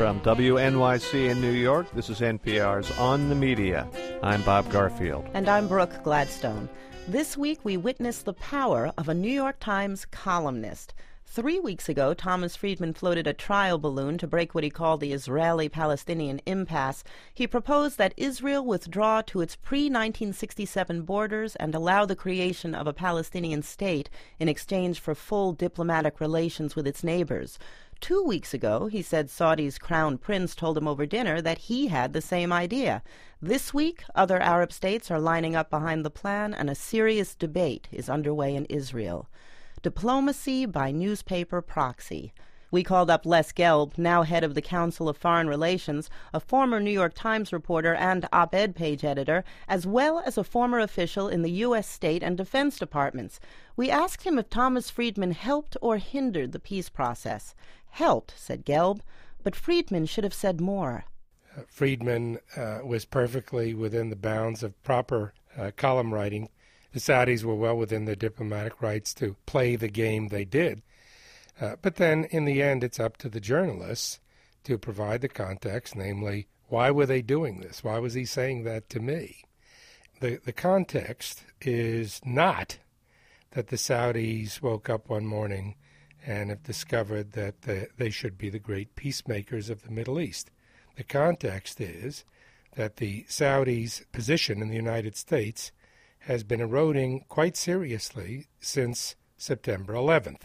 From WNYC in New York, this is NPR's On the Media. I'm Bob Garfield. And I'm Brooke Gladstone. This week we witnessed the power of a New York Times columnist. 3 weeks ago, Thomas Friedman floated a trial balloon to break what he called the Israeli-Palestinian impasse. He proposed that Israel withdraw to its pre-1967 borders and allow the creation of a Palestinian state in exchange for full diplomatic relations with its neighbors. 2 weeks ago, he said Saudi's crown prince told him over dinner that he had the same idea. This week, other Arab states are lining up behind the plan, and a serious debate is underway in Israel. Diplomacy by newspaper proxy. We called up Les Gelb, now head of the Council of Foreign Relations, a former New York Times reporter and op-ed page editor, as well as a former official in the U.S. State and Defense Departments. We asked him if Thomas Friedman helped or hindered the peace process. Helped, said Gelb, but Friedman should have said more. Friedman was perfectly within the bounds of proper column writing. The Saudis were well within their diplomatic rights to play the game they did. But then, in the end, it's up to the journalists to provide the context, namely, why were they doing this? Why was he saying that to me? The context is not that the Saudis woke up one morning and have discovered that they should be the great peacemakers of the Middle East. The context is that the Saudis' position in the United States has been eroding quite seriously since September 11th.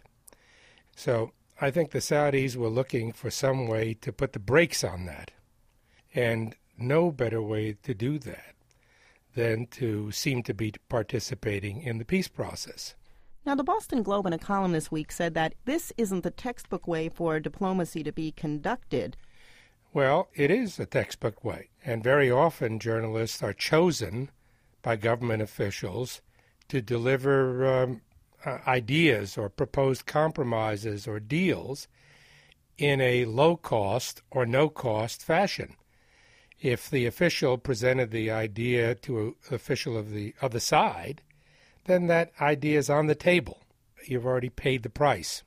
So I think the Saudis were looking for some way to put the brakes on that. And no better way to do that than to seem to be participating in the peace process. Now, the Boston Globe in a column this week said that this isn't the textbook way for diplomacy to be conducted. Well, it is a textbook way. And very often journalists are chosen by government officials to deliver ideas or proposed compromises or deals in a low-cost or no-cost fashion. If the official presented the idea to an official of the other side, then that idea is on the table. You've already paid the price.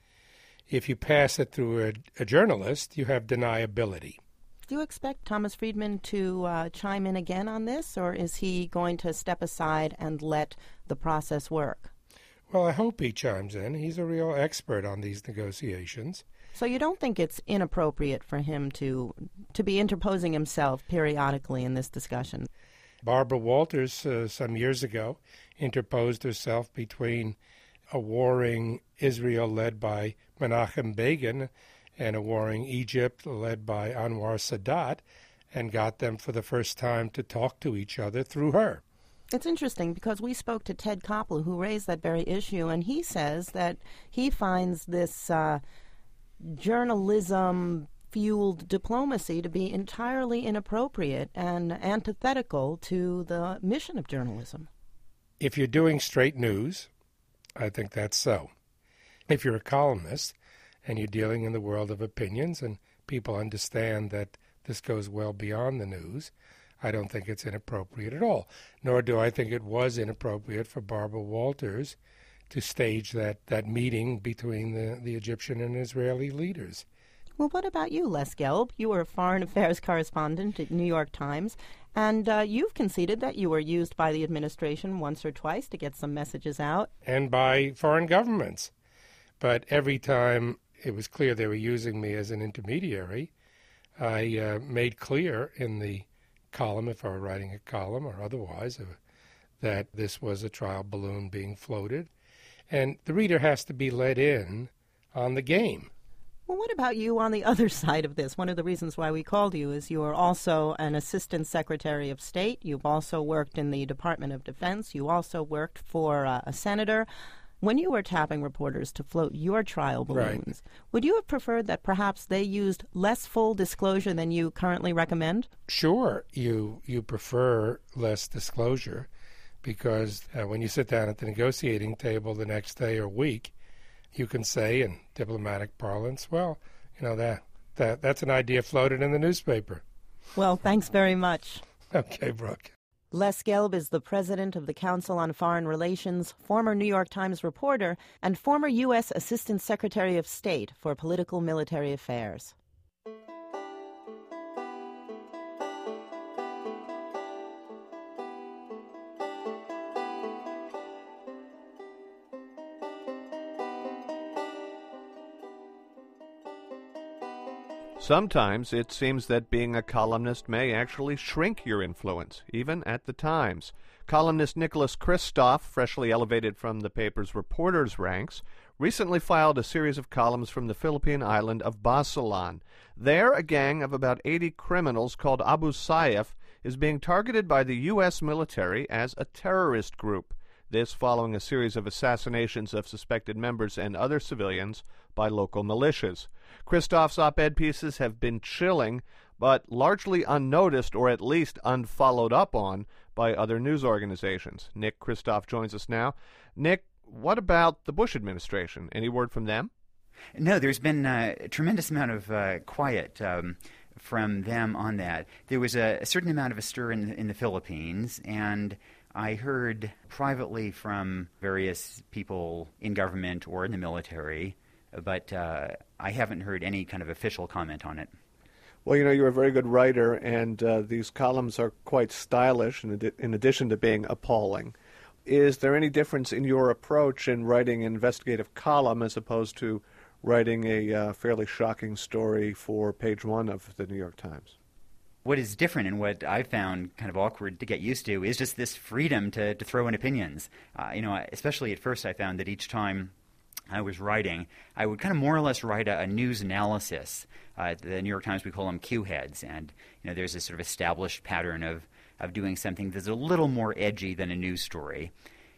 If you pass it through a journalist, you have deniability. Do you expect Thomas Friedman to chime in again on this, or is he going to step aside and let the process work? Well, I hope he chimes in. He's a real expert on these negotiations. So you don't think it's inappropriate for him to be interposing himself periodically in this discussion? Barbara Walters, some years ago, interposed herself between a warring Israel led by Menachem Begin and a warring Egypt led by Anwar Sadat, and got them for the first time to talk to each other through her. It's interesting because we spoke to Ted Koppel, who raised that very issue, and he says that he finds this journalism-fueled diplomacy to be entirely inappropriate and antithetical to the mission of journalism. If you're doing straight news, I think that's so. If you're a columnist and you're dealing in the world of opinions and people understand that this goes well beyond the news, I don't think it's inappropriate at all. Nor do I think it was inappropriate for Barbara Walters to stage that meeting between the Egyptian and Israeli leaders. Well, what about you, Les Gelb? You were a foreign affairs correspondent at New York Times, and you've conceded that you were used by the administration once or twice to get some messages out. And by foreign governments. But every time it was clear they were using me as an intermediary, I made clear in the column, if I were writing a column or otherwise, that this was a trial balloon being floated. And the reader has to be let in on the game. Well, what about you on the other side of this? One of the reasons why we called you is you are also an assistant secretary of state. You've also worked in the Department of Defense. You also worked for a senator. When you were tapping reporters to float your trial balloons, would you have preferred that perhaps they used less full disclosure than you currently recommend? Sure, you prefer less disclosure because when you sit down at the negotiating table the next day or week, you can say in diplomatic parlance, well, that's an idea floated in the newspaper. Well, thanks very much. Okay, Brooke. Les Gelb is the president of the Council on Foreign Relations, former New York Times reporter, and former U.S. Assistant Secretary of State for Political Military Affairs. Sometimes it seems that being a columnist may actually shrink your influence, even at the Times. Columnist Nicholas Kristof, freshly elevated from the paper's reporters' ranks, recently filed a series of columns from the Philippine island of Basilan. There, a gang of about 80 criminals called Abu Sayyaf is being targeted by the U.S. military as a terrorist group. This following a series of assassinations of suspected members and other civilians by local militias. Kristof's op-ed pieces have been chilling, but largely unnoticed or at least unfollowed up on by other news organizations. Nick Kristof joins us now. Nick, what about the Bush administration? Any word from them? No, there's been a tremendous amount of quiet from them on that. There was a certain amount of a stir in the Philippines, and I heard privately from various people in government or in the military, but I haven't heard any kind of official comment on it. Well, you're a very good writer, and these columns are quite stylish in addition to being appalling. Is there any difference in your approach in writing an investigative column as opposed to writing a fairly shocking story for page one of the New York Times? What is different and what I found kind of awkward to get used to is just this freedom to throw in opinions. Especially at first I found that each time I was writing, I would kind of more or less write a news analysis. The New York Times, we call them Q heads, and there's this sort of established pattern of doing something that's a little more edgy than a news story.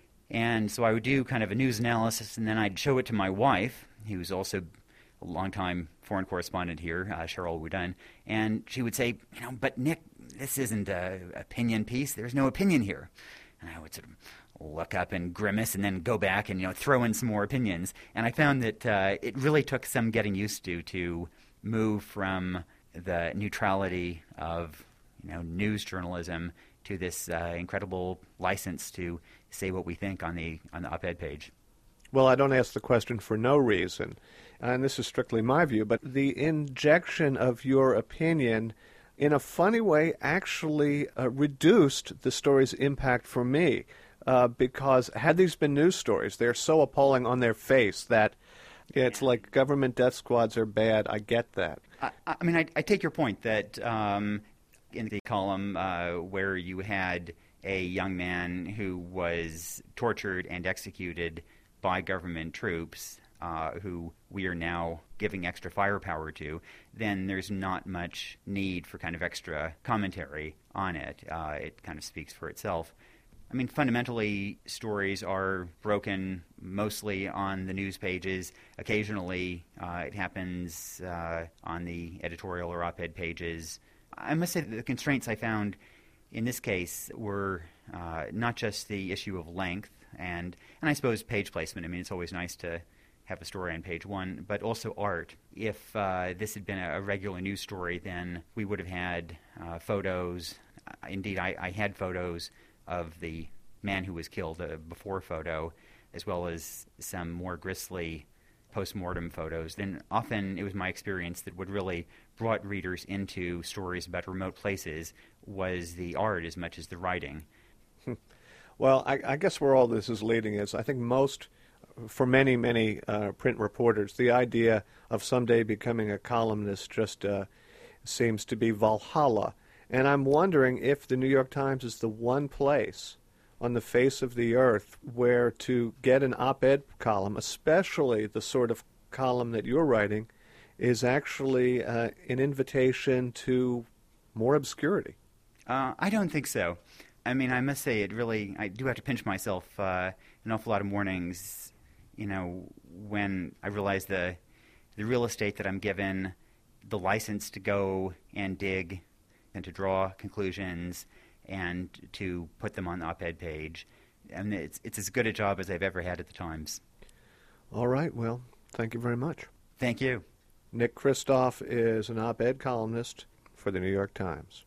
And so I would do kind of a news analysis, and then I'd show it to my wife, who's also a longtime foreign correspondent here, Cheryl Wooden, and she would say, but Nick, this isn't an opinion piece. There's no opinion here. And I would sort of look up and grimace and then go back and throw in some more opinions. And I found that it really took some getting used to move from the neutrality of news journalism to this incredible license to say what we think on the op-ed page. Well, I don't ask the question for no reason, and this is strictly my view, but the injection of your opinion in a funny way actually reduced the story's impact for me, because had these been news stories, they're so appalling on their face that it's like government death squads are bad. I get that. I take your point that in the column where you had a young man who was tortured and executed by government troops who we are now giving extra firepower to, then there's not much need for kind of extra commentary on it. It kind of speaks for itself. Fundamentally, stories are broken mostly on the news pages. Occasionally, it happens on the editorial or op-ed pages. I must say that the constraints I found in this case were not just the issue of length and I suppose page placement. It's always nice to have a story on page one, but also art. If this had been a regular news story, then we would have had photos. Indeed, I had photos of the man who was killed, a before photo, as well as some more grisly post-mortem photos. Then often it was my experience that what really brought readers into stories about remote places was the art as much as the writing. Well, I guess where all this is leading is I think for many print reporters, the idea of someday becoming a columnist just seems to be Valhalla. And I'm wondering if the New York Times is the one place on the face of the earth where to get an op-ed column, especially the sort of column that you're writing, is actually an invitation to more obscurity. I don't think so. I must say I do have to pinch myself an awful lot of mornings, when I realize the real estate that I'm given, the license to go and dig and to draw conclusions and to put them on the op-ed page. It's as good a job as I've ever had at the Times. All right. Well, thank you very much. Thank you. Nick Kristof is an op-ed columnist for the New York Times.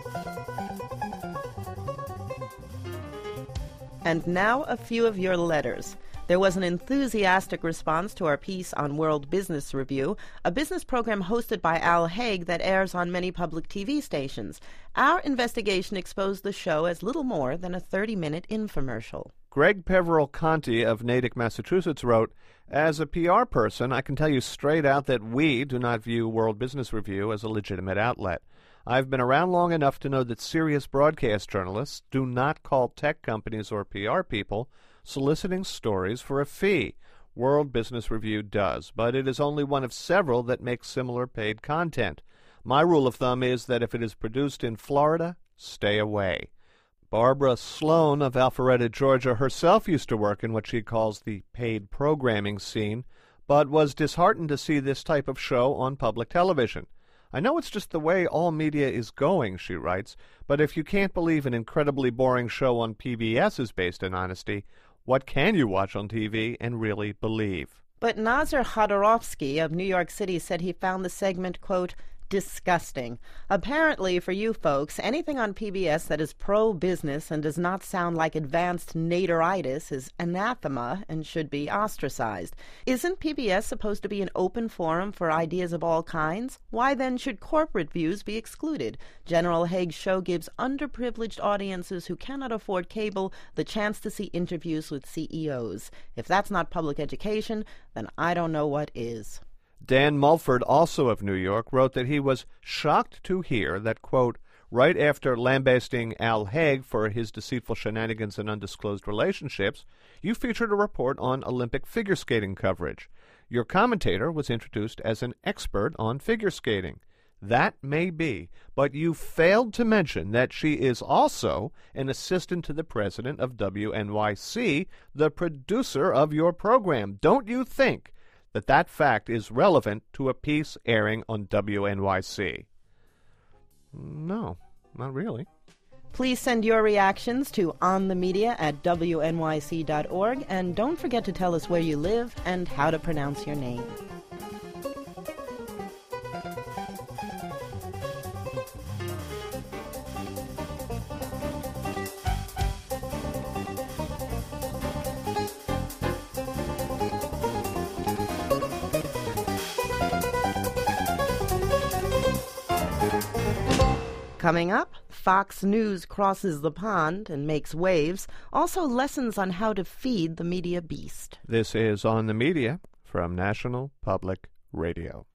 And now a few of your letters. There was an enthusiastic response to our piece on World Business Review, a business program hosted by Al Haig that airs on many public TV stations. Our investigation exposed the show as little more than a 30-minute infomercial. Greg Peveril-Conti of Natick, Massachusetts wrote, "As a PR person, I can tell you straight out that we do not view World Business Review as a legitimate outlet. I've been around long enough to know that serious broadcast journalists do not call tech companies or PR people soliciting stories for a fee. World Business Review does, but it is only one of several that make similar paid content. My rule of thumb is that if it is produced in Florida, stay away." Barbara Sloan of Alpharetta, Georgia, herself used to work in what she calls the paid programming scene, but was disheartened to see this type of show on public television. "I know it's just the way all media is going," she writes, "but if you can't believe an incredibly boring show on PBS is based in honesty, what can you watch on TV and really believe?" But Nazar Khodorkovsky of New York City said he found the segment, quote, disgusting. Apparently, for you folks, anything on PBS that is pro-business and does not sound like advanced Naderitis is anathema and should be ostracized. Isn't PBS supposed to be an open forum for ideas of all kinds? Why then should corporate views be excluded? General Haig's show gives underprivileged audiences who cannot afford cable the chance to see interviews with CEOs. If that's not public education, then I don't know what is. Dan Mulford, also of New York, wrote that he was shocked to hear that, quote, right after lambasting Al Haig for his deceitful shenanigans and undisclosed relationships, you featured a report on Olympic figure skating coverage. Your commentator was introduced as an expert on figure skating. That may be, but you failed to mention that she is also an assistant to the president of WNYC, the producer of your program. Don't you think that fact is relevant to a piece airing on WNYC? No, not really. Please send your reactions to onthemedia@wnyc.org, and don't forget to tell us where you live and how to pronounce your name. Coming up, Fox News crosses the pond and makes waves. Also lessons on how to feed the media beast. This is On the Media from National Public Radio.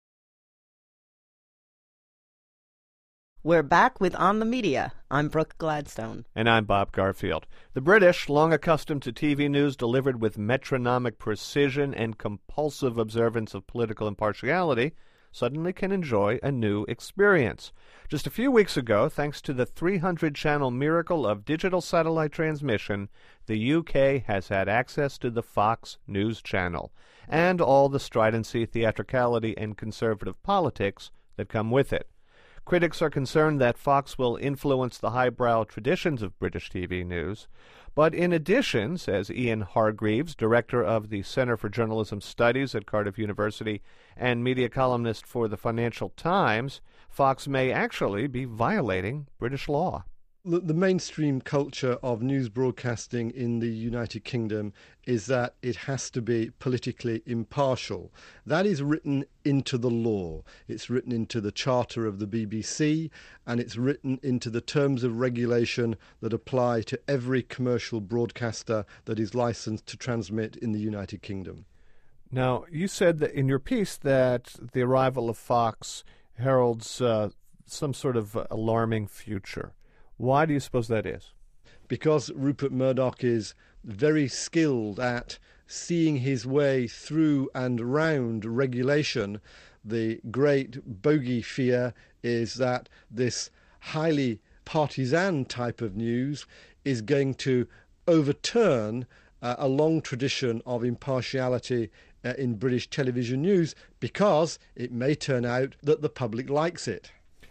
We're back with On the Media. I'm Brooke Gladstone. And I'm Bob Garfield. The British, long accustomed to TV news delivered with metronomic precision and compulsive observance of political impartiality, suddenly can enjoy a new experience. Just a few weeks ago, thanks to the 300-channel miracle of digital satellite transmission, the UK has had access to the Fox News Channel and all the stridency, theatricality, and conservative politics that come with it. Critics are concerned that Fox will influence the highbrow traditions of British TV news. But in addition, says Ian Hargreaves, director of the Center for Journalism Studies at Cardiff University and media columnist for the Financial Times, Fox may actually be violating British law. The mainstream culture of news broadcasting in the United Kingdom is that it has to be politically impartial. That is written into the law. It's written into the charter of the BBC, and it's written into the terms of regulation that apply to every commercial broadcaster that is licensed to transmit in the United Kingdom. Now, you said that in your piece that the arrival of Fox heralds some sort of alarming future. Why do you suppose that is? Because Rupert Murdoch is very skilled at seeing his way through and round regulation. The great bogey fear is that this highly partisan type of news is going to overturn a long tradition of impartiality in British television news, because it may turn out that the public likes it.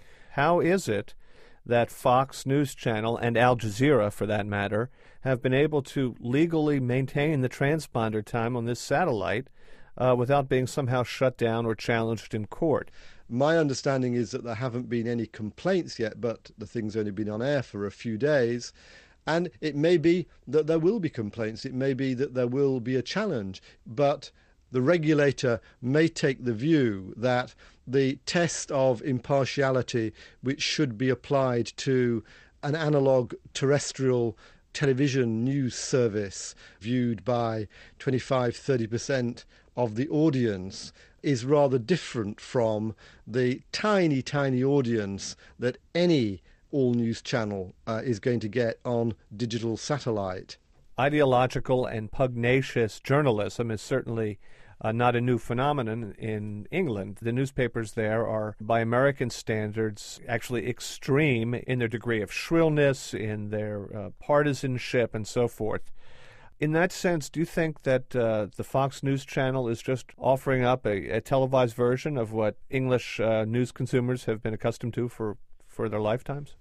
How is it that Fox News Channel and Al Jazeera, for that matter, have been able to legally maintain the transponder time on this satellite without being somehow shut down or challenged in court? My understanding is that there haven't been any complaints yet, but the thing's only been on air for a few days, And it may be that there will be complaints. It may be that there will be a challenge. But the regulator may take the view that the test of impartiality which should be applied to an analog terrestrial television news service viewed by 25-30% of the audience is rather different from the tiny, tiny audience that any all-news channel is going to get on digital satellite. Ideological and pugnacious journalism is certainly not a new phenomenon in England. The newspapers there are, by American standards, actually extreme in their degree of shrillness, in their partisanship, and so forth. In that sense, do you think that the Fox News Channel is just offering up a televised version of what English news consumers have been accustomed to for their lifetimes?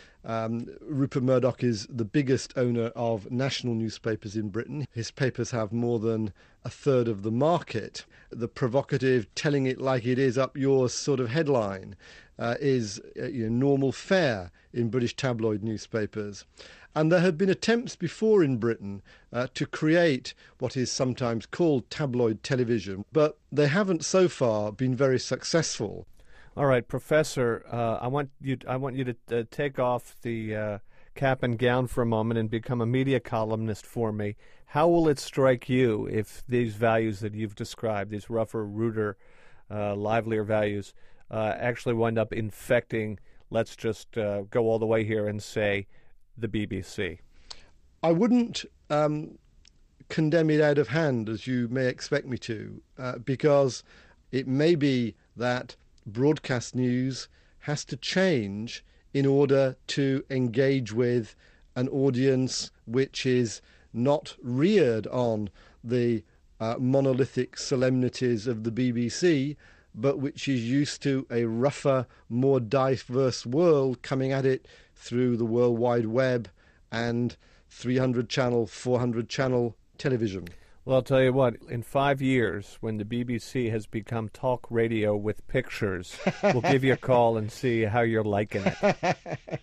Rupert Murdoch is the biggest owner of national newspapers in Britain. His papers have more than a third of the market. The provocative, telling it like it is, up yours sort of headline is normal fare in British tabloid newspapers. And there have been attempts before in Britain to create what is sometimes called tabloid television, but they haven't so far been very successful. All right, Professor, I want you to take off the cap and gown for a moment and become a media columnist for me. How will it strike you if these values that you've described, these rougher, ruder, livelier values, actually wind up infecting, let's just go all the way here and say, the BBC? I wouldn't condemn it out of hand, as you may expect me to, because it may be that broadcast news has to change in order to engage with an audience which is not reared on the monolithic solemnities of the BBC, but which is used to a rougher, more diverse world coming at it through the World Wide Web and 300-channel, 400-channel television. Well, I'll tell you what, in 5 years, when the BBC has become talk radio with pictures, we'll give you a call and see how you're liking it.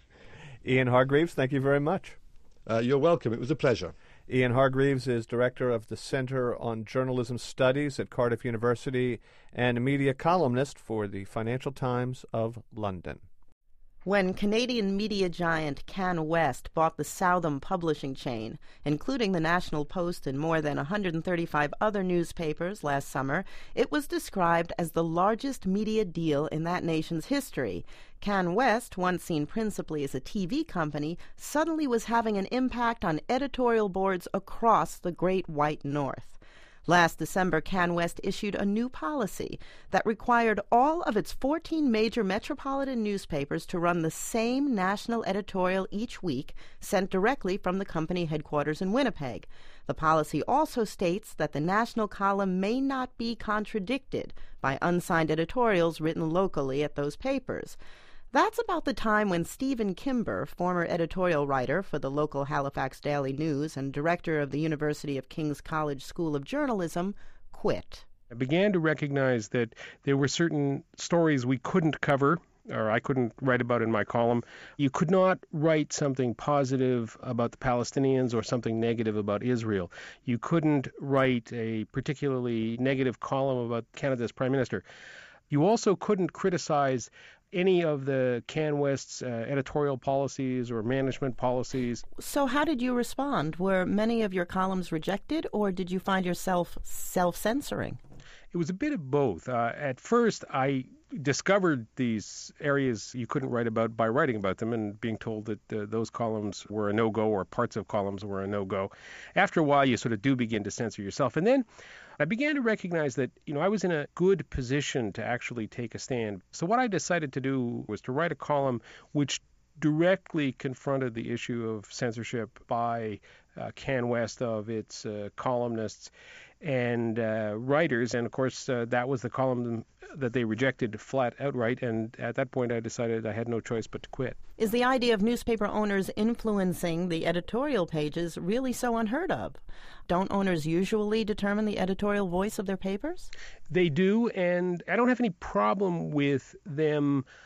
Ian Hargreaves, thank you very much. You're welcome. It was a pleasure. Ian Hargreaves is director of the Center on Journalism Studies at Cardiff University and a media columnist for the Financial Times of London. When Canadian media giant CanWest bought the Southam publishing chain, including the National Post and more than 135 other newspapers last summer, it was described as the largest media deal in that nation's history. CanWest, once seen principally as a TV company, suddenly was having an impact on editorial boards across the Great White North. Last December, CanWest issued a new policy that required all of its 14 major metropolitan newspapers to run the same national editorial each week, sent directly from the company headquarters in Winnipeg. The policy also states that the national column may not be contradicted by unsigned editorials written locally at those papers. That's about the time when Stephen Kimber, former editorial writer for the local Halifax Daily News and director of the University of King's College School of Journalism, quit. I began to recognize that there were certain stories we couldn't cover, or I couldn't write about in my column. You could not write something positive about the Palestinians or something negative about Israel. You couldn't write a particularly negative column about Canada's Prime Minister. You also couldn't criticize any of the CanWest's editorial policies or management policies. So how did you respond? Were many of your columns rejected, or did you find yourself self-censoring? It was a bit of both. At first, I discovered these areas you couldn't write about by writing about them and being told that those columns were a no-go or parts of columns were a no-go. After a while, you sort of do begin to censor yourself. And then I began to recognize that, I was in a good position to actually take a stand. So what I decided to do was to write a column which directly confronted the issue of censorship by CanWest, of its columnists and writers. And, of course, that was the column that they rejected flat outright. And at that point, I decided I had no choice but to quit. Is the idea of newspaper owners influencing the editorial pages really so unheard of? Don't owners usually determine the editorial voice of their papers? They do, and I don't have any problem with them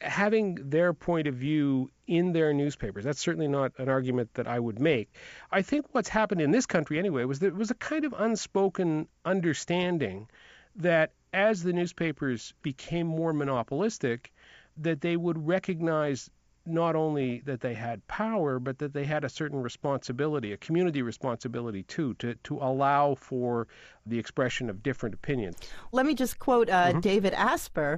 having their point of view in their newspapers. That's certainly not an argument that I would make. I think what's happened in this country anyway was there was a kind of unspoken understanding that as the newspapers became more monopolistic, that they would recognize not only that they had power, but that they had a certain responsibility, a community responsibility too, to allow for the expression of different opinions. Let me just quote David Asper.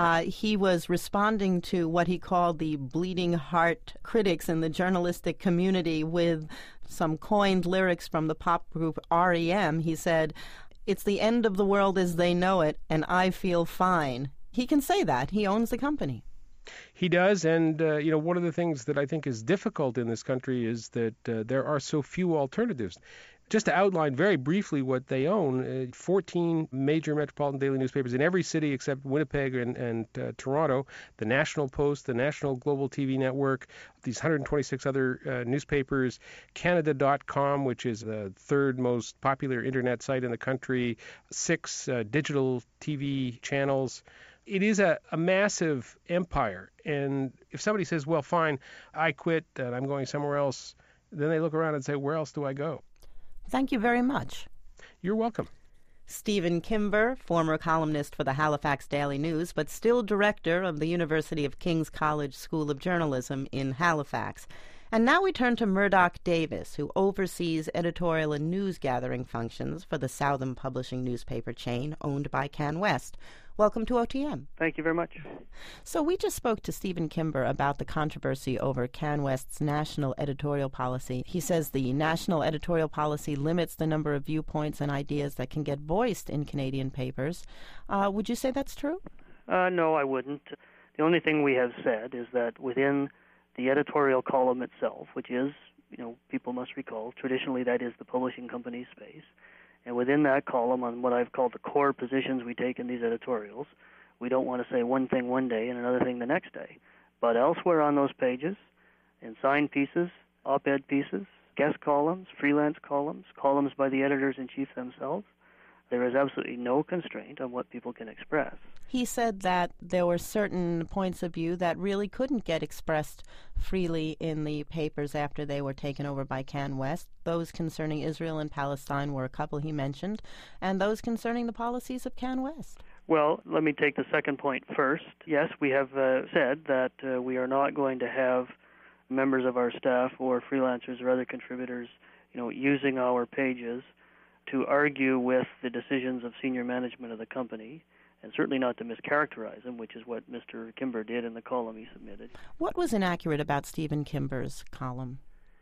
He was responding to what he called the bleeding heart critics in the journalistic community with some coined lyrics from the pop group REM. He said, "It's the end of the world as they know it, and I feel fine." He can say that. He owns the company. He does, and one of the things that I think is difficult in this country is that there are so few alternatives. Just to outline very briefly what they own, 14 major metropolitan daily newspapers in every city except Winnipeg and Toronto, the National Post, the National Global TV Network, these 126 other newspapers, Canada.com, which is the third most popular internet site in the country, 6 digital TV channels. It is a massive empire, and if somebody says, well, fine, I quit and I'm going somewhere else, then they look around and say, where else do I go? Thank you very much. You're welcome. Stephen Kimber, former columnist for the Halifax Daily News, but still director of the University of King's College School of Journalism in Halifax. And now we turn to Murdoch Davis, who oversees editorial and news gathering functions for the Southern Publishing newspaper chain owned by CanWest. Welcome to OTM. Thank you very much. So we just spoke to Stephen Kimber about the controversy over CanWest's national editorial policy. He says the national editorial policy limits the number of viewpoints and ideas that can get voiced in Canadian papers. Would you say that's true? No, I wouldn't. The only thing we have said is that within the editorial column itself, which is, people must recall, traditionally that is the publishing company's space, and within that column, on what I've called the core positions we take in these editorials, we don't want to say one thing one day and another thing the next day. But elsewhere on those pages, in signed pieces, op-ed pieces, guest columns, freelance columns, columns by the editors-in-chief themselves, there is absolutely no constraint on what people can express. He said that there were certain points of view that really couldn't get expressed freely in the papers after they were taken over by CanWest. Those concerning Israel and Palestine were a couple he mentioned, and those concerning the policies of CanWest. Well, let me take the second point first. Yes, we have said that we are not going to have members of our staff or freelancers or other contributors, using our pages to argue with the decisions of senior management of the company, and certainly not to mischaracterize them, which is what Mr. Kimber did in the column he submitted. What was inaccurate about Stephen Kimber's column?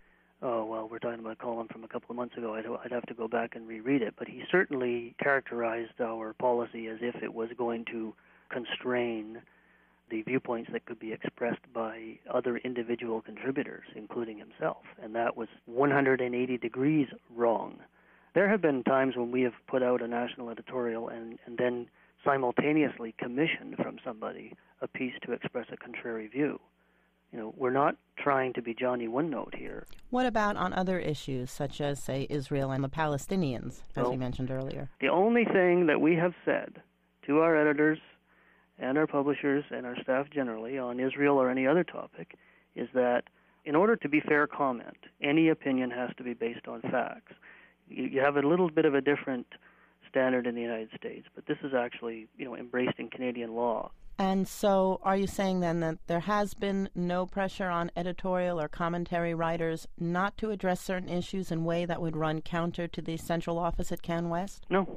Oh, well, we're talking about a column from a couple of months ago. I'd have to go back and reread it, but he certainly characterized our policy as if it was going to constrain the viewpoints that could be expressed by other individual contributors, including himself, and that was 180 degrees wrong. There have been times when we have put out a national editorial and then simultaneously commissioned from somebody a piece to express a contrary view. We're not trying to be Johnny One-Note here. What about on other issues, such as, say, Israel and the Palestinians, as we mentioned earlier? The only thing that we have said to our editors and our publishers and our staff generally on Israel or any other topic is that in order to be fair comment, any opinion has to be based on facts. You have a little bit of a different standard in the United States, but this is actually, embraced in Canadian law. And so are you saying then that there has been no pressure on editorial or commentary writers not to address certain issues in a way that would run counter to the central office at CanWest? No.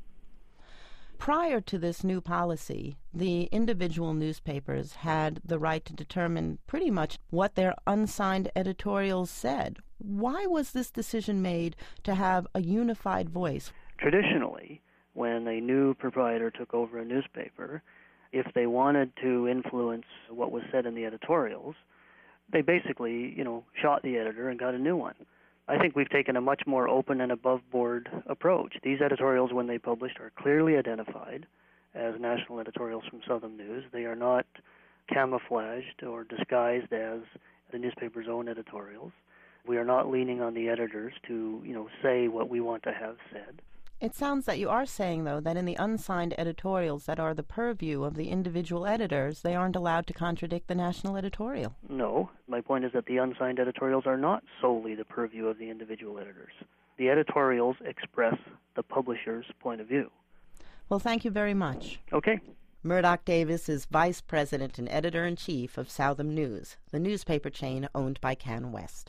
Prior to this new policy, the individual newspapers had the right to determine pretty much what their unsigned editorials said. Why was this decision made to have a unified voice? Traditionally, when a new proprietor took over a newspaper, if they wanted to influence what was said in the editorials, they basically, shot the editor and got a new one. I think we've taken a much more open and above-board approach. These editorials, when they published, are clearly identified as national editorials from Southern News. They are not camouflaged or disguised as the newspaper's own editorials. We are not leaning on the editors to, say what we want to have said. It sounds that you are saying, though, that in the unsigned editorials that are the purview of the individual editors, they aren't allowed to contradict the national editorial. No. My point is that the unsigned editorials are not solely the purview of the individual editors. The editorials express the publisher's point of view. Well, thank you very much. Okay. Murdoch Davis is Vice President and Editor-in-Chief of Southam News, the newspaper chain owned by CanWest.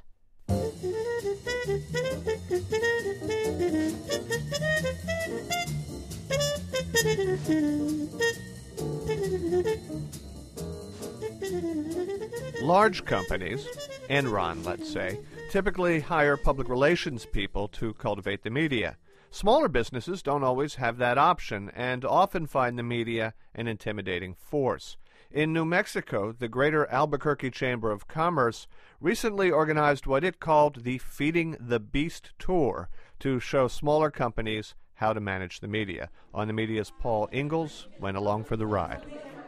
Large companies, Enron, let's say, typically hire public relations people to cultivate the media. Smaller businesses don't always have that option and often find the media an intimidating force. In New Mexico, the Greater Albuquerque Chamber of Commerce recently organized what it called the Feeding the Beast Tour to show smaller companies how to manage the media. On the Media's Paul Ingalls went along for the ride.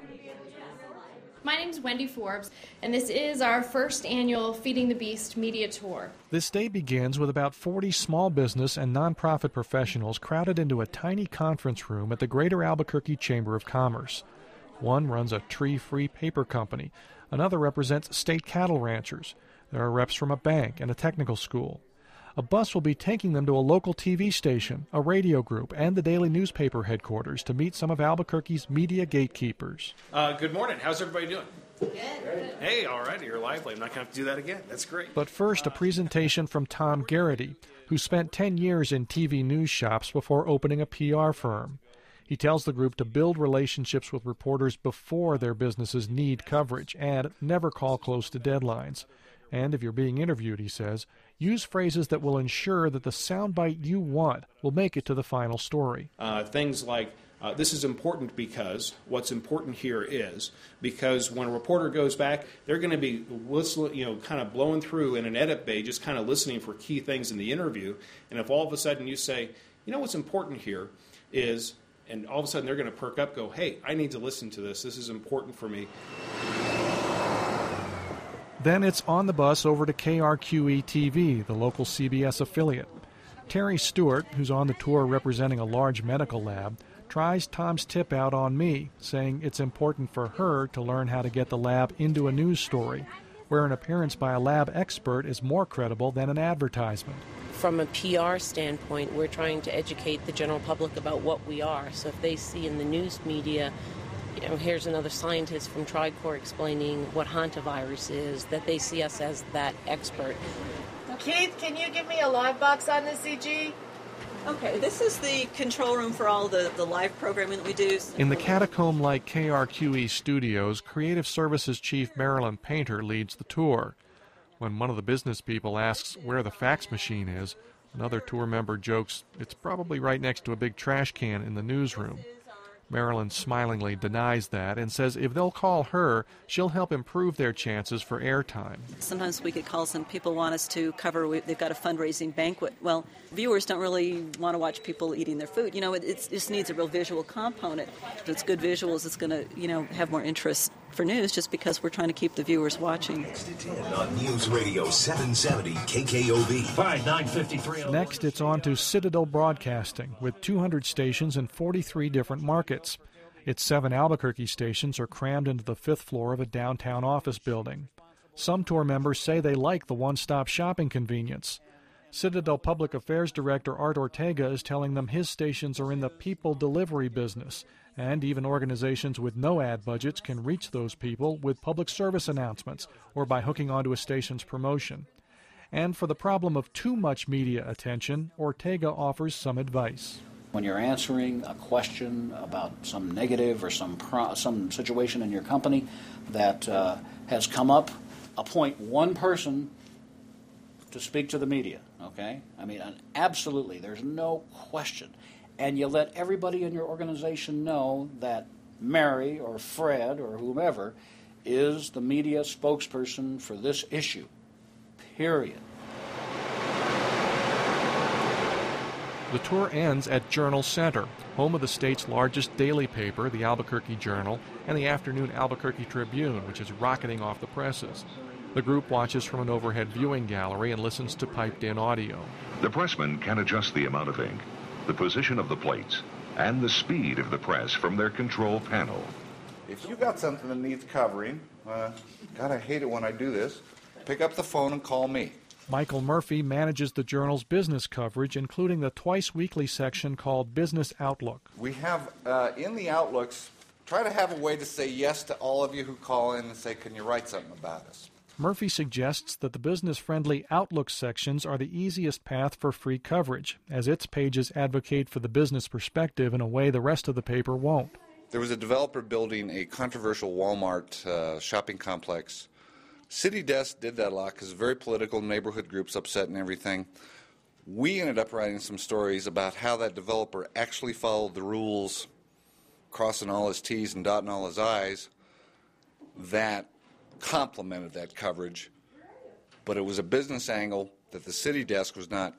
My name is Wendy Forbes, and this is our first annual Feeding the Beast media tour. This day begins with about 40 small business and nonprofit professionals crowded into a tiny conference room at the Greater Albuquerque Chamber of Commerce. One runs a tree-free paper company. Another represents state cattle ranchers. There are reps from a bank and a technical school. A bus will be taking them to a local TV station, a radio group, and the daily newspaper headquarters to meet some of Albuquerque's media gatekeepers. Good morning. How's everybody doing? Good. Hey, all right. You're lively. I'm not going to have to do that again. That's great. But first, a presentation from Tom Garrity, who spent 10 years in TV news shops before opening a PR firm. He tells the group to build relationships with reporters before their businesses need coverage and never call close to deadlines. And if you're being interviewed, he says, use phrases that will ensure that the soundbite you want will make it to the final story. Things like, this is important because what's important here is, because when a reporter goes back, they're going to be whistling, kind of blowing through in an edit bay, just kind of listening for key things in the interview. And if all of a sudden you say, what's important here is, and all of a sudden they're going to perk up, go, hey, I need to listen to this. This is important for me. Then it's on the bus over to KRQE-TV, the local CBS affiliate. Terry Stewart, who's on the tour representing a large medical lab, tries Tom's tip out on me, saying it's important for her to learn how to get the lab into a news story, where an appearance by a lab expert is more credible than an advertisement. From a PR standpoint, we're trying to educate the general public about what we are. So if they see in the news media, here's another scientist from TriCore explaining what hantavirus is, that they see us as that expert. Keith, can you give me a live box on the CG? Okay, this is the control room for all the live programming that we do. In the catacomb-like KRQE studios, Creative Services Chief Marilyn Painter leads the tour. When one of the business people asks where the fax machine is, another tour member jokes it's probably right next to a big trash can in the newsroom. Marilyn smilingly denies that and says if they'll call her, she'll help improve their chances for airtime. Sometimes we get calls and people want us to cover, they've got a fundraising banquet. Well, viewers don't really want to watch people eating their food. It just needs a real visual component. If it's good visuals, it's going to, have more interest for news just because we're trying to keep the viewers watching. Next to 10 on News Radio 770 KKOV. 5953. Next, it's on to Citadel Broadcasting with 200 stations in 43 different markets. Its 7 Albuquerque stations are crammed into the 5th floor of a downtown office building. Some tour members say they like the one-stop shopping convenience. Citadel Public Affairs Director Art Ortega is telling them his stations are in the people delivery business, and even organizations with no ad budgets can reach those people with public service announcements or by hooking onto a station's promotion. And for the problem of too much media attention, Ortega offers some advice. When you're answering a question about some negative or some situation in your company that has come up, appoint one person to speak to the media, okay? Absolutely, there's no question. And you let everybody in your organization know that Mary or Fred or whomever is the media spokesperson for this issue, period. The tour ends at Journal Center, home of the state's largest daily paper, the Albuquerque Journal, and the afternoon Albuquerque Tribune, which is rocketing off the presses. The group watches from an overhead viewing gallery and listens to piped-in audio. The pressman can adjust the amount of ink. the position of the plates, and the speed of the press from their control panel. If you got something that needs covering, God, I hate it when I do this, pick up the phone and call me. Michael Murphy manages the journal's business coverage, including the twice-weekly section called Business Outlook. We have, in the Outlooks, try to have a way to say yes to all of you who call in and say, can you write something about us? Murphy suggests that the business-friendly Outlook sections are the easiest path for free coverage, as its pages advocate for the business perspective in a way the rest of the paper won't. There was a developer building a controversial Walmart shopping complex. City Desk did that a lot because it's very political, neighborhood groups upset and everything. We ended up writing some stories about how that developer actually followed the rules, crossing all his T's and dotting all his I's, that complemented that coverage, but it was a business angle that the City Desk was not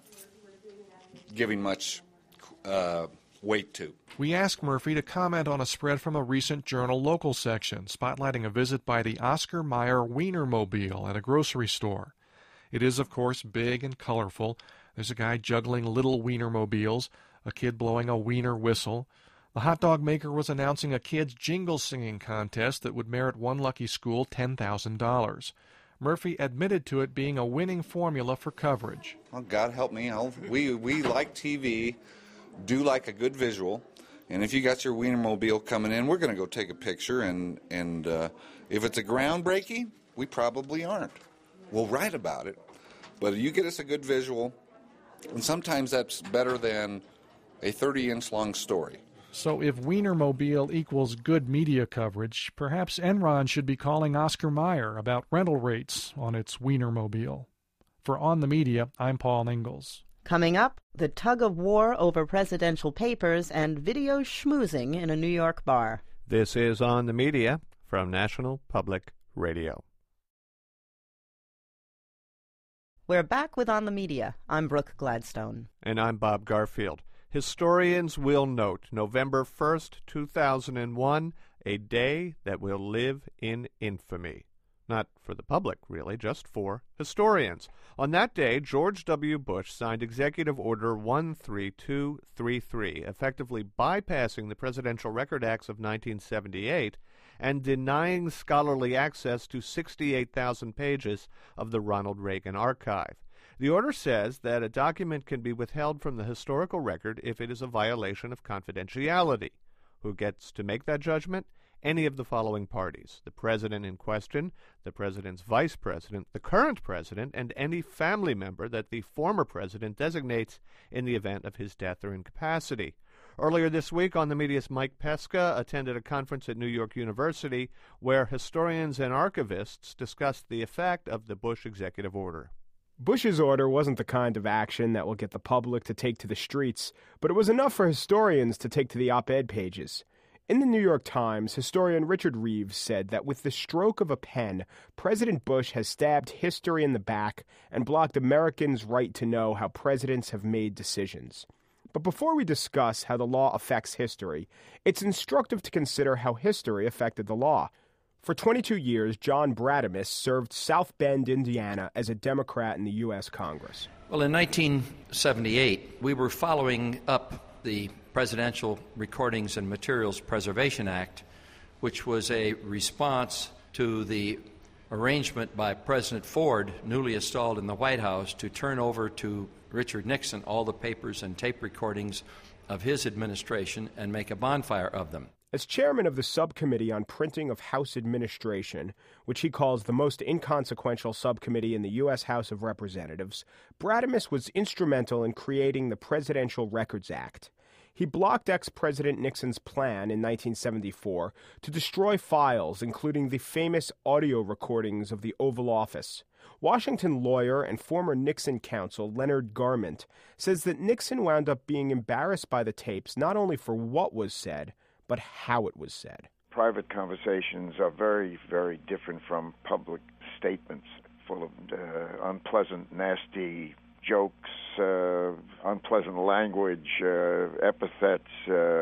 giving much weight to. We asked Murphy to comment on a spread from a recent Journal local section, spotlighting a visit by the Oscar Mayer Wienermobile at a grocery store. It is, of course, big and colorful. There's a guy juggling little Wienermobiles, a kid blowing a wiener whistle. The hot dog maker was announcing a kids' jingle singing contest that would merit one lucky school $10,000. Murphy admitted to it being a winning formula for coverage. Well, God help me. We like TV, do like a good visual, and if you got your Wienermobile coming in, we're going to go take a picture, and if it's a groundbreaking, we probably aren't. We'll write about it, but you get us a good visual, and sometimes that's better than a 30-inch long story. So if Wienermobile equals good media coverage, perhaps Enron should be calling Oscar Mayer about rental rates on its Wienermobile. For On the Media, I'm Paul Ingalls. Coming up, the tug of war over presidential papers and video schmoozing in a New York bar. This is On the Media from National Public Radio. We're back with On the Media. I'm Brooke Gladstone. And I'm Bob Garfield. Historians will note November 1st, 2001, a day that will live in infamy. Not for the public, really, just for historians. On that day, George W. Bush signed Executive Order 13233, effectively bypassing the Presidential Record Acts of 1978 and denying scholarly access to 68,000 pages of the Ronald Reagan archive. The order says that a document can be withheld from the historical record if it is a violation of confidentiality. Who gets to make that judgment? Any of the following parties: the president in question, the president's vice president, the current president, and any family member that the former president designates in the event of his death or incapacity. Earlier this week, On the Media's Mike Pesca attended a conference at New York University where historians and archivists discussed the effect of the Bush executive order. Bush's order wasn't the kind of action that will get the public to take to the streets, but it was enough for historians to take to the op-ed pages. In the New York Times, historian Richard Reeves said that with the stroke of a pen, President Bush has stabbed history in the back and blocked Americans' right to know how presidents have made decisions. But before we discuss how the law affects history, it's instructive to consider how history affected the law. For 22 years, John Bradamus served South Bend, Indiana, as a Democrat in the U.S. Congress. Well, in 1978, we were following up the Presidential Recordings and Materials Preservation Act, which was a response to the arrangement by President Ford, newly installed in the White House, to turn over to Richard Nixon all the papers and tape recordings of his administration and make a bonfire of them. As chairman of the subcommittee on printing of House administration, which he calls the most inconsequential subcommittee in the U.S. House of Representatives, Bradamus was instrumental in creating the Presidential Records Act. He blocked ex-President Nixon's plan in 1974 to destroy files, including the famous audio recordings of the Oval Office. Washington lawyer and former Nixon counsel Leonard Garment says that Nixon wound up being embarrassed by the tapes not only for what was said, but how it was said. Private conversations are very, very different from public statements, full of unpleasant, nasty jokes, unpleasant language, epithets,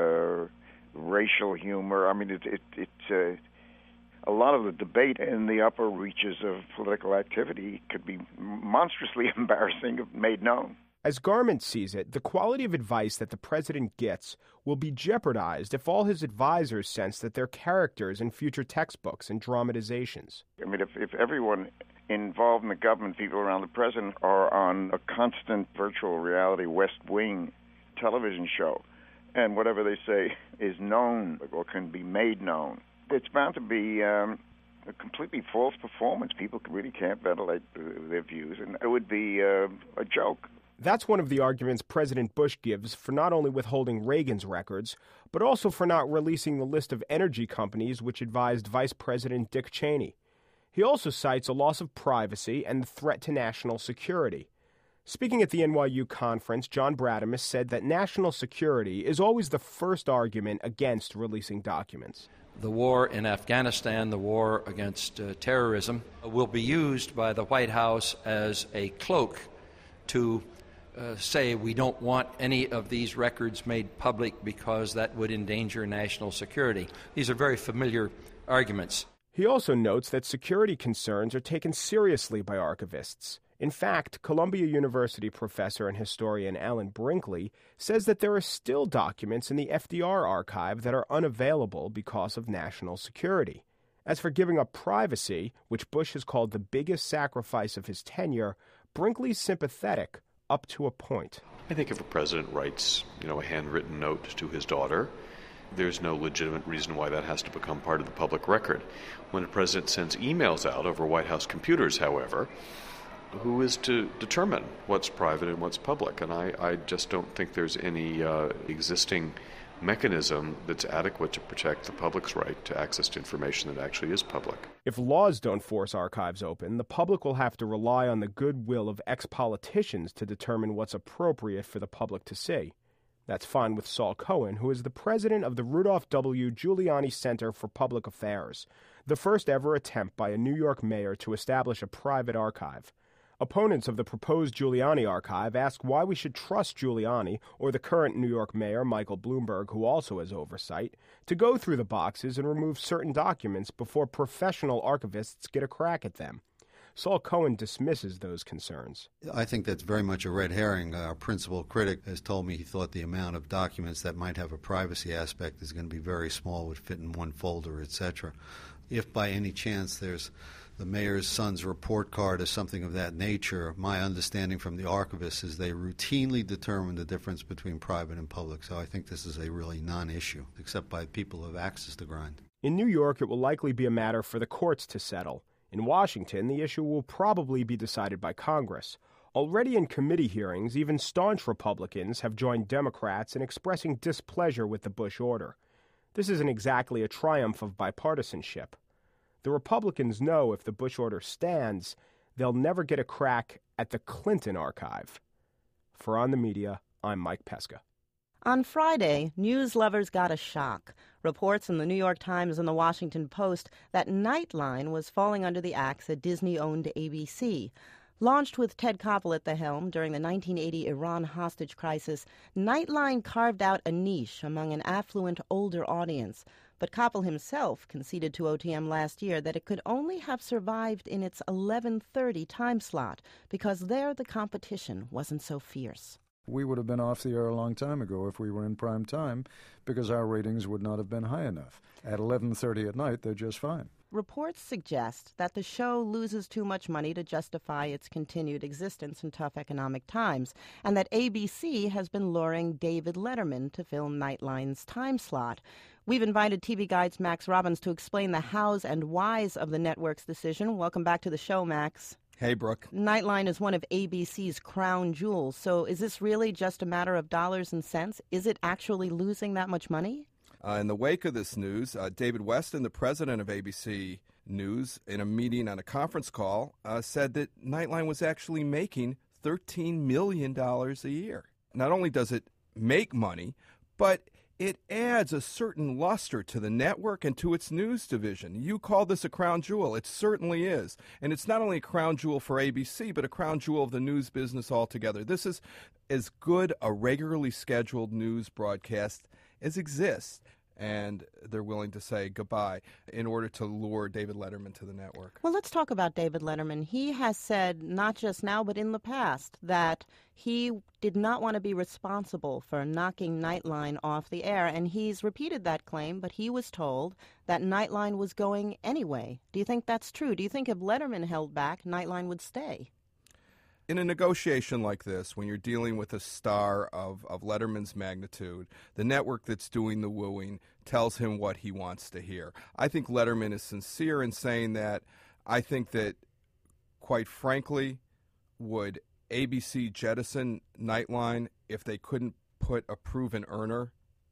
racial humor. I mean, it's a lot of the debate in the upper reaches of political activity could be monstrously embarrassing if made known. As Garment sees it, the quality of advice that the president gets will be jeopardized if all his advisors sense that they're characters in future textbooks and dramatizations. I mean, if everyone involved in the government, people around the president, are on a constant virtual reality West Wing television show, and whatever they say is known or can be made known, it's bound to be a completely false performance. People really can't ventilate their views, and it would be a joke. That's one of the arguments President Bush gives for not only withholding Reagan's records, but also for not releasing the list of energy companies which advised Vice President Dick Cheney. He also cites a loss of privacy and the threat to national security. Speaking at the NYU conference, John Bradamus said that national security is always the first argument against releasing documents. The war in Afghanistan, the war against terrorism, will be used by the White House as a cloak to say we don't want any of these records made public because that would endanger national security. These are very familiar arguments. He also notes that security concerns are taken seriously by archivists. In fact, Columbia University professor and historian Alan Brinkley says that there are still documents in the FDR archive that are unavailable because of national security. As for giving up privacy, which Bush has called the biggest sacrifice of his tenure, Brinkley's sympathetic up to a point. I think if a president writes, a handwritten note to his daughter, there's no legitimate reason why that has to become part of the public record. When a president sends emails out over White House computers, however, who is to determine what's private and what's public? And I just don't think there's any existing mechanism that's adequate to protect the public's right to access to information that actually is public. If laws don't force archives open, the public will have to rely on the goodwill of ex-politicians to determine what's appropriate for the public to see. That's fine with Saul Cohen, who is the president of the Rudolph W. Giuliani Center for Public Affairs, the first ever attempt by a New York mayor to establish a private archive. Opponents of the proposed Giuliani archive ask why we should trust Giuliani or the current New York mayor, Michael Bloomberg, who also has oversight, to go through the boxes and remove certain documents before professional archivists get a crack at them. Saul Cohen dismisses those concerns. I think that's very much a red herring. Our principal critic has told me he thought the amount of documents that might have a privacy aspect is going to be very small, would fit in one folder, etc. If by any chance there's the mayor's son's report card or something of that nature, my understanding from the archivists is they routinely determine the difference between private and public. So I think this is a really non-issue, except by people who have access to grind. In New York, it will likely be a matter for the courts to settle. In Washington, the issue will probably be decided by Congress. Already in committee hearings, even staunch Republicans have joined Democrats in expressing displeasure with the Bush order. This isn't exactly a triumph of bipartisanship. The Republicans know if the Bush order stands, they'll never get a crack at the Clinton archive. For On the Media, I'm Mike Pesca. On Friday, news lovers got a shock. Reports in the New York Times and the Washington Post that Nightline was falling under the axe at Disney-owned ABC. Launched with Ted Koppel at the helm during the 1980 Iran hostage crisis, Nightline carved out a niche among an affluent older audience. But Koppel himself conceded to OTM last year that it could only have survived in its 11:30 time slot because there the competition wasn't so fierce. We would have been off the air a long time ago if we were in prime time because our ratings would not have been high enough. At 11:30 at night, they're just fine. Reports suggest that the show loses too much money to justify its continued existence in tough economic times, and that ABC has been luring David Letterman to fill Nightline's time slot. We've invited TV Guide's Max Robbins to explain the hows and whys of the network's decision. Welcome back to the show, Max. Hey, Brooke. Nightline is one of ABC's crown jewels, so is this really just a matter of dollars and cents? Is it actually losing that much money? In the wake of this news, David Weston, the president of ABC News, in a meeting on a conference call, said that Nightline was actually making $13 million a year. Not only does it make money, but it adds a certain luster to the network and to its news division. You call this a crown jewel. It certainly is. And it's not only a crown jewel for ABC, but a crown jewel of the news business altogether. This is as good a regularly scheduled news broadcast as exists. and they're willing to say goodbye in order to lure David Letterman to the network. Well, let's talk about David Letterman. He has said, not just now but in the past, that he did not want to be responsible for knocking Nightline off the air, and he's repeated that claim, but he was told that Nightline was going anyway. Do you think that's true? Do you think if Letterman held back, Nightline would stay? In a negotiation like this, when you're dealing with a star of Letterman's magnitude, the network that's doing the wooing tells him what he wants to hear. I think Letterman is sincere in saying that. I think that, quite frankly, would ABC jettison Nightline if they couldn't put a proven earner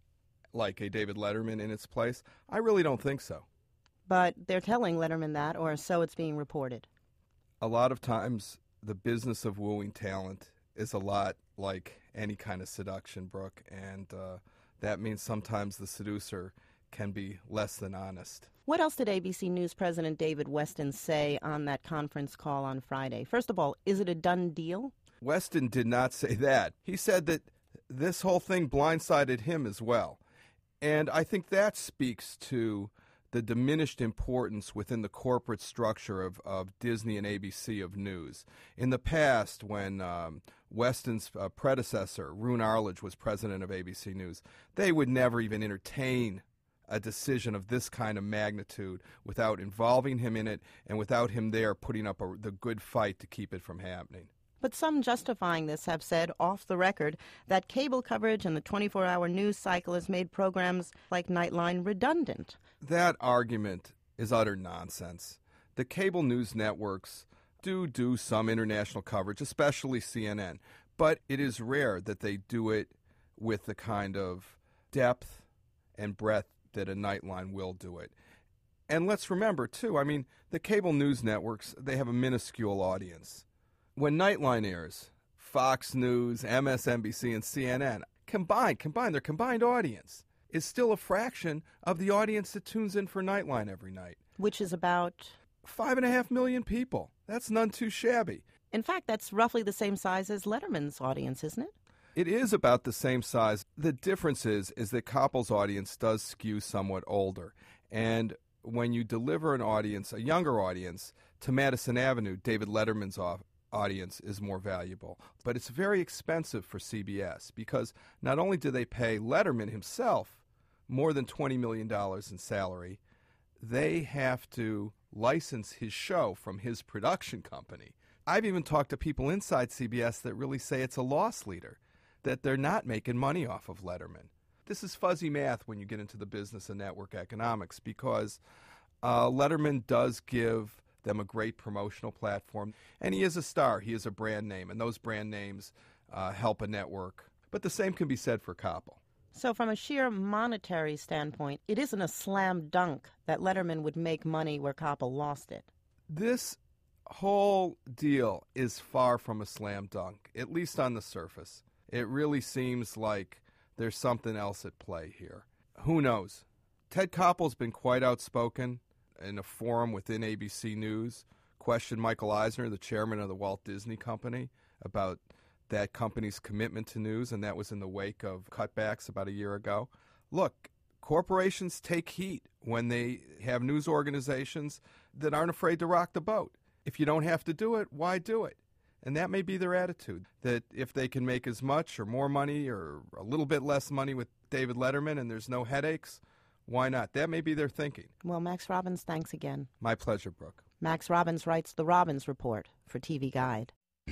like a David Letterman in its place? I really don't think so. But they're telling Letterman that, or so it's being reported. A lot of times, the business of wooing talent is a lot like any kind of seduction, Brooke, and that means sometimes the seducer can be less than honest. What else did ABC News President David Weston say on that conference call on Friday? First of all, is it a done deal? Weston did not say that. He said that this whole thing blindsided him as well. And I think that speaks to the diminished importance within the corporate structure of Disney and ABC of news. In the past, when Weston's predecessor, Roone Arledge, was president of ABC News, they would never even entertain a decision of this kind of magnitude without involving him in it and without him there putting up the good fight to keep it from happening. But some justifying this have said, off the record, that cable coverage and the 24-hour news cycle has made programs like Nightline redundant. That argument is utter nonsense. The cable news networks do some international coverage, especially CNN, but it is rare that they do it with the kind of depth and breadth that a Nightline will do it. And let's remember, too, the cable news networks, they have a minuscule audience. When Nightline airs, Fox News, MSNBC, and CNN, their combined audience is still a fraction of the audience that tunes in for Nightline every night. Which is about 5.5 million people. That's none too shabby. In fact, that's roughly the same size as Letterman's audience, isn't it? It is about the same size. The difference is that Koppel's audience does skew somewhat older. And when you deliver an audience, a younger audience, to Madison Avenue, David Letterman's audience is more valuable. But it's very expensive for CBS because not only do they pay Letterman himself more than $20 million in salary, they have to license his show from his production company. I've even talked to people inside CBS that really say it's a loss leader, that they're not making money off of Letterman. This is fuzzy math when you get into the business of network economics because Letterman does give them a great promotional platform. And he is a star. He is a brand name, and those brand names help a network. But the same can be said for Koppel. So from a sheer monetary standpoint, it isn't a slam dunk that Letterman would make money where Koppel lost it. This whole deal is far from a slam dunk, at least on the surface. It really seems like there's something else at play here. Who knows? Ted Koppel's been quite outspoken in a forum within ABC News, questioned Michael Eisner, the chairman of the Walt Disney Company, about that company's commitment to news, and that was in the wake of cutbacks about a year ago. Look, corporations take heat when they have news organizations that aren't afraid to rock the boat. If you don't have to do it, why do it? And that may be their attitude, that if they can make as much or more money or a little bit less money with David Letterman and there's no headaches, why not? That may be their thinking. Well, Max Robbins, thanks again. My pleasure, Brooke. Max Robbins writes the Robbins Report for TV Guide.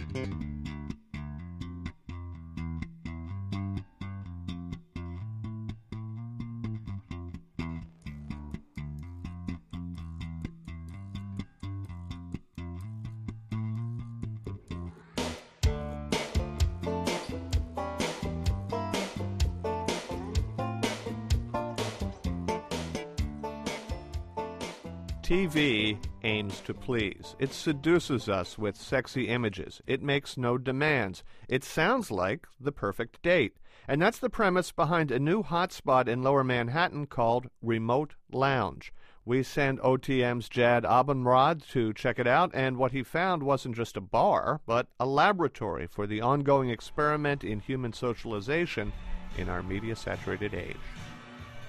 TV aims to please. It seduces us with sexy images. It makes no demands. It sounds like the perfect date. And that's the premise behind a new hotspot in Lower Manhattan called Remote Lounge. We sent OTM's Jad Abumrad to check it out, and what he found wasn't just a bar, but a laboratory for the ongoing experiment in human socialization in our media-saturated age.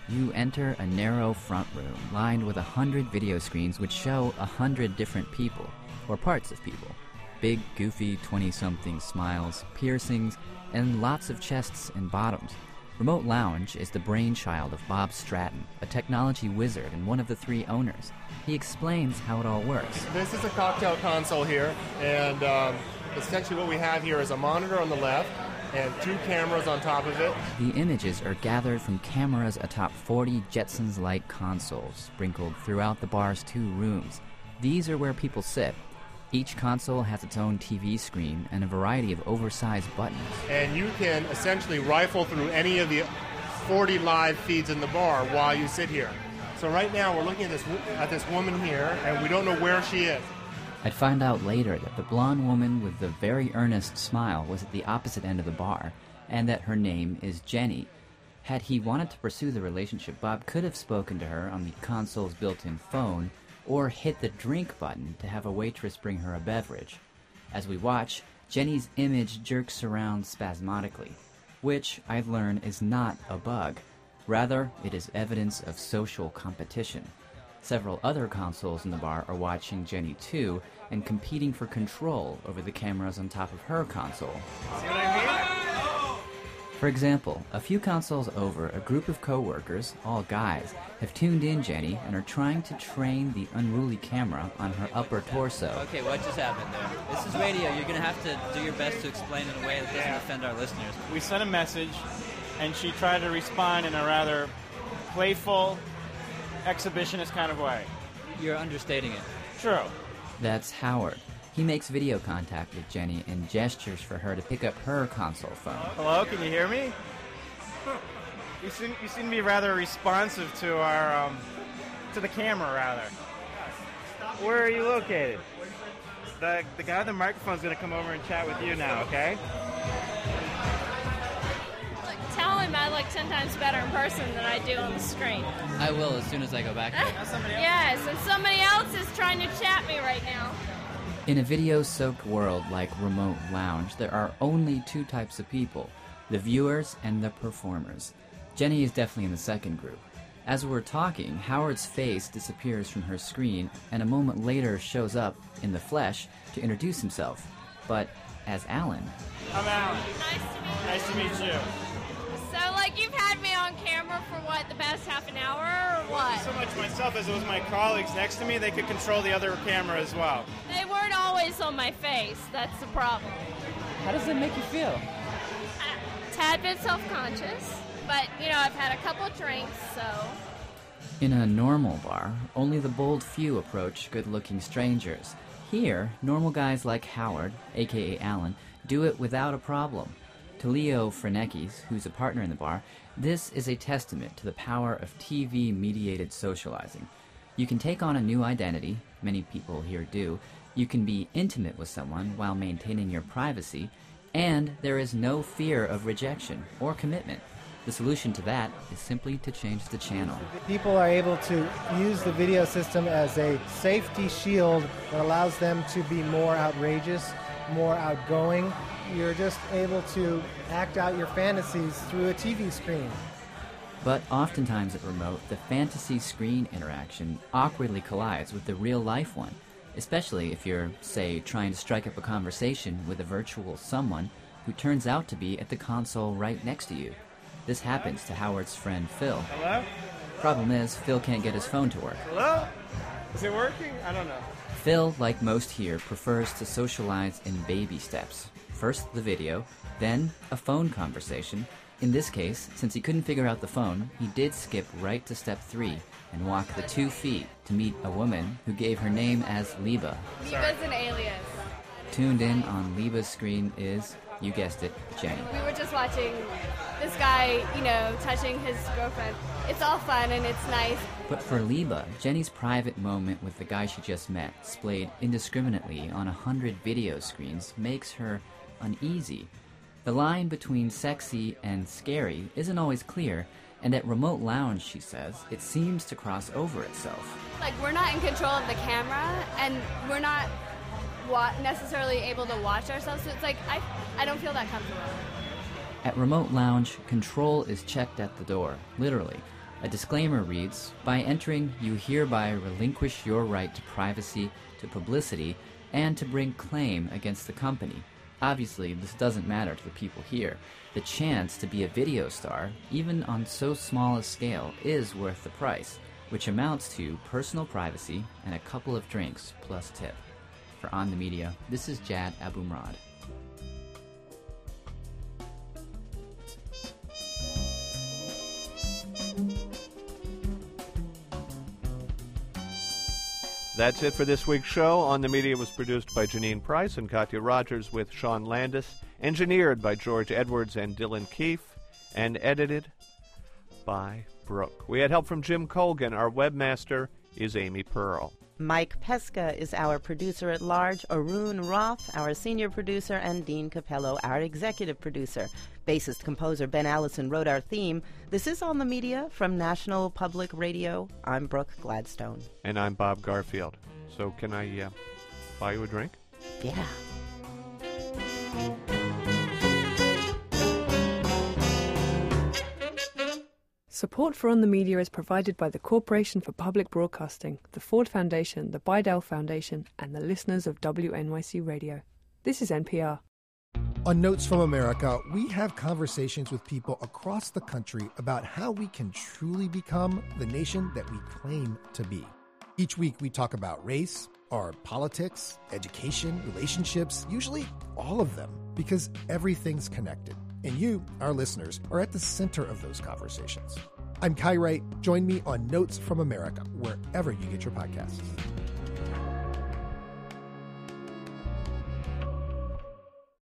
You enter a narrow front room lined with 100 video screens which show 100 different people, or parts of people. Big, goofy 20-something smiles, piercings, and lots of chests and bottoms. Remote Lounge is the brainchild of Bob Stratton, a technology wizard and one of the 3 owners. He explains how it all works. This is a cocktail console here, and essentially what we have here is a monitor on the left and 2 cameras on top of it. The images are gathered from cameras atop 40 Jetsons-like consoles sprinkled throughout the bar's 2 rooms. These are where people sit. Each console has its own TV screen and a variety of oversized buttons. And you can essentially rifle through any of the 40 live feeds in the bar while you sit here. So right now we're looking at this woman here, and we don't know where she is. I'd find out later that the blonde woman with the very earnest smile was at the opposite end of the bar, and that her name is Jenny. Had he wanted to pursue the relationship, Bob could have spoken to her on the console's built-in phone, or hit the drink button to have a waitress bring her a beverage. As we watch, Jenny's image jerks around spasmodically, which I've learned is not a bug. Rather, it is evidence of social competition. Several other consoles in the bar are watching Jenny too, and competing for control over the cameras on top of her console. See what I mean? For example, a few consoles over, a group of co-workers, all guys, have tuned in Jenny and are trying to train the unruly camera on her upper torso. Okay, what just happened there? This is radio. You're going to have to do your best to explain in a way that doesn't offend our listeners. We sent a message, and she tried to respond in a rather playful, exhibitionist kind of way. You're understating it. True. That's Howard. He makes video contact with Jenny and gestures for her to pick up her console phone. Hello, can you hear me? You seem to be rather responsive to our, to the camera, rather. Where are you located? The guy with the microphone's going to come over and chat with you now, okay? Tell him I look 10 times better in person than I do on the screen. I will as soon as I go back there. Yes, and somebody else is trying to chat me right now. In a video-soaked world like Remote Lounge, there are only 2 types of people, the viewers and the performers. Jenny is definitely in the second group. As we're talking, Howard's face disappears from her screen and a moment later shows up in the flesh to introduce himself, but as Alan. I'm Alan. Nice to meet you. Nice to meet you. So, like, you've had me on camera for, what, the past half an hour, or what? Not so much myself as it was my colleagues next to me. They could control the other camera as well. They weren't always on my face. That's the problem. How does it make you feel? A tad bit self-conscious, but, you know, I've had a couple drinks, so... In a normal bar, only the bold few approach good-looking strangers. Here, normal guys like Howard, a.k.a. Alan, do it without a problem. To Leo Frenekes, who's a partner in the bar, this is a testament to the power of TV-mediated socializing. You can take on a new identity, many people here do, you can be intimate with someone while maintaining your privacy, and there is no fear of rejection or commitment. The solution to that is simply to change the channel. People are able to use the video system as a safety shield that allows them to be more outrageous, more outgoing. You're just able to act out your fantasies through a TV screen. But oftentimes at Remote, the fantasy screen interaction awkwardly collides with the real-life one, especially if you're, say, trying to strike up a conversation with a virtual someone who turns out to be at the console right next to you. This happens to Howard's friend Phil. Hello? Problem is, Phil can't get his phone to work. Hello? Is it working? I don't know. Phil, like most here, prefers to socialize in baby steps. First the video, then a phone conversation. In this case, since he couldn't figure out the phone, he did skip right to step 3 and walk the 2 feet to meet a woman who gave her name as Liba. Liba's an alias. Tuned in on Liba's screen is, you guessed it, Jenny. We were just watching this guy, you know, touching his girlfriend. It's all fun and it's nice. But for Liba, Jenny's private moment with the guy she just met, splayed indiscriminately on 100 video screens, makes her uneasy. The line between sexy and scary isn't always clear, and at Remote Lounge, she says, it seems to cross over itself. Like, we're not in control of the camera, and we're not necessarily able to watch ourselves, so it's like, I don't feel that comfortable. At Remote Lounge, control is checked at the door, literally. A disclaimer reads, "By entering, you hereby relinquish your right to privacy, to publicity, and to bring claim against the company." Obviously, this doesn't matter to the people here. The chance to be a video star, even on so small a scale, is worth the price, which amounts to personal privacy and a couple of drinks plus tip. For On the Media, this is Jad Abumrad. That's it for this week's show. On the Media was produced by Janine Price and Katya Rogers with Sean Landis, engineered by George Edwards and Dylan Keefe, and edited by Brooke. We had help from Jim Colgan. Our webmaster is Amy Pearl. Mike Pesca is our producer at large, Arun Roth, our senior producer, and Dean Capello, our executive producer. Bassist composer Ben Allison wrote our theme. This is On the Media from National Public Radio. I'm Brooke Gladstone. And I'm Bob Garfield. So can I buy you a drink? Yeah. Support for On the Media is provided by the Corporation for Public Broadcasting, the Ford Foundation, the Bidell Foundation, and the listeners of WNYC Radio. This is NPR. On Notes from America, we have conversations with people across the country about how we can truly become the nation that we claim to be. Each week we talk about race, our politics, education, relationships, usually all of them, because everything's connected. And you, our listeners, are at the center of those conversations. I'm Kai Wright. Join me on Notes from America, wherever you get your podcasts.